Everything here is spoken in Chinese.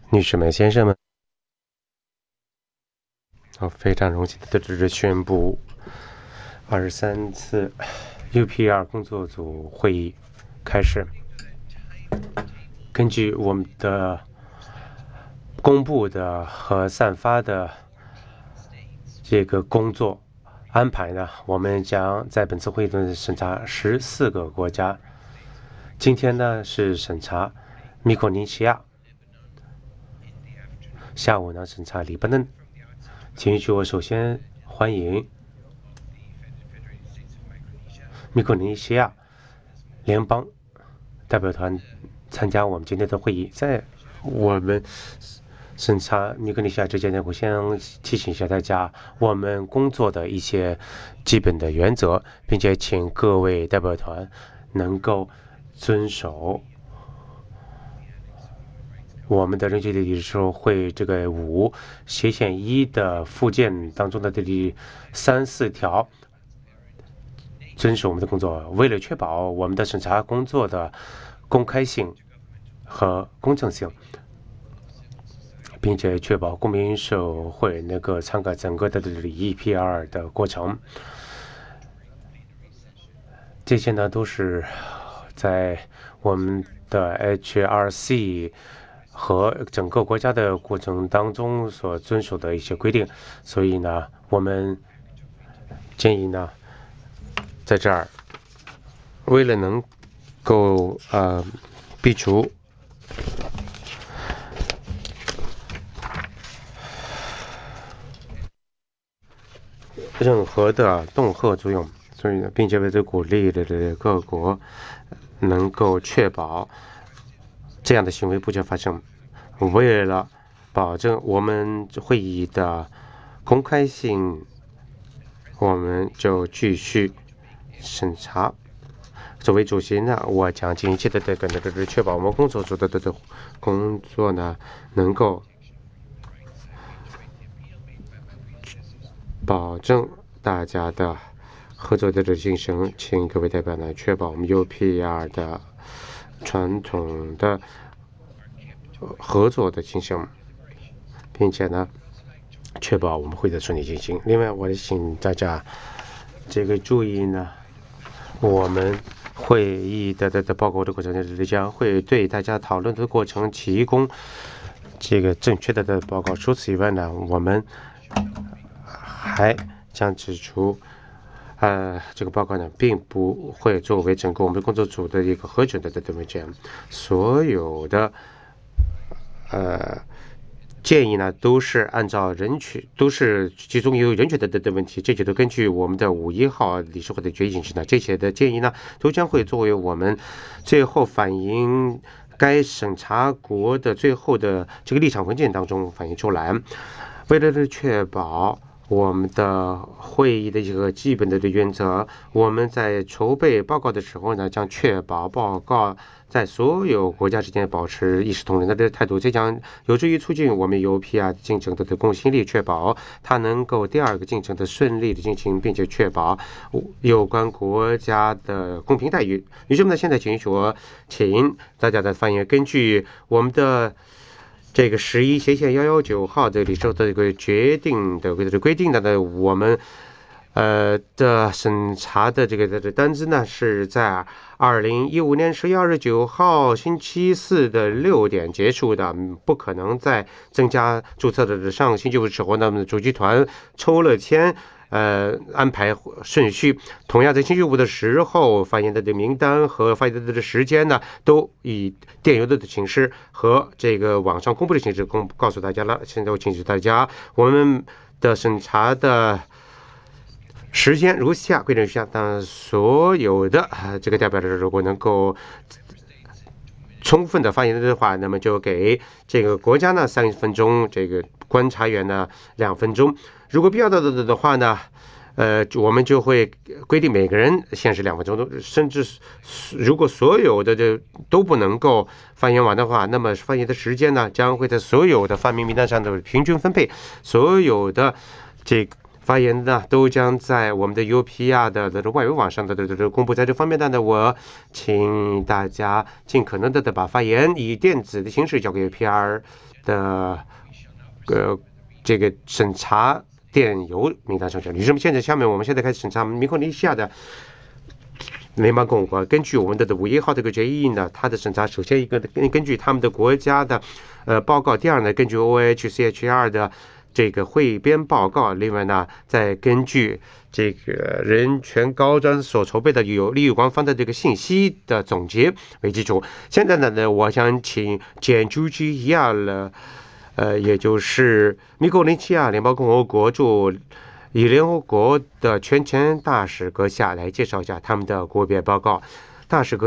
女士们、先生们，非常荣幸的宣布23次 UPR 工作组会议开始。根据我们的公布的和散发的这个工作安排呢，我们将在本次会议中审查14个国家。今天呢是审查密克尼西亚，下午呢审查黎巴嫩。请允许我首先欢迎密克尼西亚联邦代表团参加我们今天的会议。在我们审查密克尼西亚之前呢，我先提醒一下大家我们工作的一些基本的原则，并且请各位代表团能够遵守我们的人权理事会这个斜线1的附件当中的这里3、4条，遵守我们的工作。为了确保我们的审查工作的公开性和公正性，并且确保公民社会能够参加整个的EPR 的过程，这些呢都是在我们的 HRC 和整个国家的过程当中所遵守的一些规定。所以呢，我们建议呢，在这儿为了能够避除任何的恫吓作用，所以呢，并且为这鼓励的各国能够确保这样的行为不会发生。为了保证我们会议的公开性，我们就继续审查。作为主席呢，我将尽一切的确保我们工作组的工作呢能够保证大家的合作的进行，请各位代表呢确保我们 UPR 的传统的合作的进行，并且呢确保我们会的顺利进行。另外，我请大家注意呢，我们会议的报告的过程将会对大家讨论的过程提供正确的报告。除此以外呢，我们还将指出这个报告呢并不会作为整个我们工作组的一个核准的文件。所有的建议呢都是按照都是其中有人权的问题，这些都根据我们的5.1号理事会的决议进行的。这些的建议呢都将会作为我们最后反映该审查国的最后的立场文件当中反映出来。为了确保我们的会议的一个基本的原则，我们在筹备报告的时候呢，将确保报告在所有国家之间保持一视同仁的态度，这将有助于促进我们 UPR 进程的公信力，确保它能够第二个进程的顺利的进行，并且确保有关国家的公平待遇。于是呢，现在请大家的发言，根据我们的11斜线119号的理事会的决定的规定的我们的审查的单子呢是在2015年11月29号星期四的6点结束的，不可能再增加注册的。上个星期五的时候呢，主席团抽了签安排顺序，同样在星期五的时候发言的名单和发言的时间呢都以电邮的形式和网上公布的形式告诉大家了。现在我请示大家，我们的审查的时间如下，规定如下。当所有的代表如果能够充分的发言的话，那么就给国家呢3分钟，观察员呢2分钟。如果必要的话呢，我们就会规定每个人限时2分钟，甚至如果所有的都不能够发言完的话，那么发言的时间呢将会在所有的发言名单上的平均分配。所有的发言呢都将在我们的 UPR 的外围网上的公布。在这方面呢，我请大家尽可能的把发言以电子的形式交给 UPR 的这个审查电邮名单上去。女士们，下面我们现在开始审查明克尼西亚的联邦共和国。根据我们的5月1号这个决议呢，它的审查首先一个根据他们的国家的报告，第二呢根据 OHCHR 的这个汇编报告，另外呢再根据这个人权高端所筹备的有利于官方的这个信息的总结为基础。现在呢我想请简朱基亚了也就是密克尼西亚联邦共和国驻以联合国的全权大使阁下来介绍一下他们的国别报告。大使阁